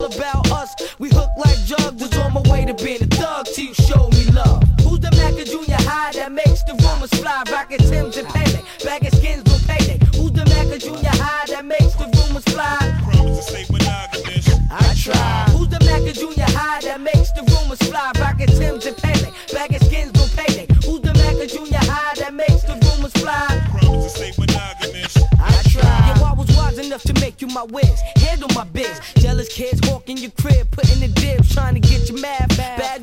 about us. We hook like jugs. Was on my way to being a thug till you showed me love. Who's the Mac of Junior High that makes the rumors fly? Rockin' Tim's and Pele, bagging skins on payday. Who's the Mac of Junior High that makes the rumors fly? Promise to stay monogamous. I try. Who's the Mac of Junior High that makes the rumors fly? Rockin' Tim's and Pele, bagging skins on payday. Who's the Mac of Junior High that makes the rumors fly? Promise to stay monogamous. I try. Yo, I was wise enough to make you my whiz, handle my biz. Jealous kids hawking your crib, putting the dibs, trying to get you mad. Bad